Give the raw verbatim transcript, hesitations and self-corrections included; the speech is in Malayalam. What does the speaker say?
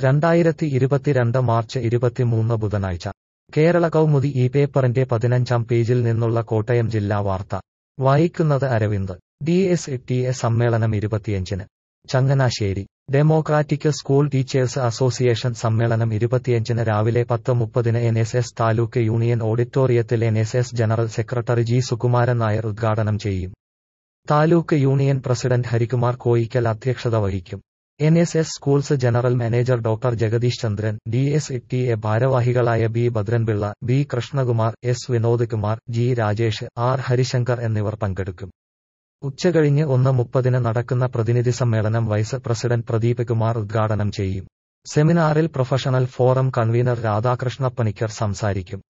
രണ്ടായിരത്തി ഇരുപത്തിരണ്ട് മാർച്ച് ഇരുപത്തിമൂന്ന് ബുധനാഴ്ച കേരള കൗമുദി ഈ പേപ്പറിന്റെ പതിനഞ്ചാം പേജിൽ നിന്നുള്ള കോട്ടയം ജില്ലാ വാർത്ത വായിക്കുന്നത് Aravind. D S T A സമ്മേളനം ഇരുപത്തിയഞ്ചിന് Changanassery. Democratic school teachers association സമ്മേളനം ഇരുപത്തിയഞ്ചിന് രാവിലെ പത്ത് മുപ്പതിന് N S S taluk union ഓഡിറ്റോറിയത്തിൽ N S S general secretary G Sukumaran Nair ഉദ്ഘാടനം ചെയ്യും. താലൂക്ക് യൂണിയൻ പ്രസിഡന്റ് ഹരികുമാർ കോയിക്കൽ അധ്യക്ഷത വഹിക്കും. N S S schools general manager doctor Jagadish Chandran, D S T A ഭാരവാഹികളായ B Bhadran Pillai, B Krishnakumar, S Vinod Kumar, G Rajesh, R Harishankar എന്നിവർ പങ്കെടുക്കും. ഉച്ചകഴിഞ്ഞ് ഒന്ന് മുപ്പതിന് നടക്കുന്ന പ്രതിനിധി സമ്മേളനം വൈസ് പ്രസിഡന്റ് പ്രദീപ് കുമാർ ഉദ്ഘാടനം ചെയ്യും. സെമിനാറിൽ professional forum convenor Radhakrishna Panicker സംസാരിക്കും.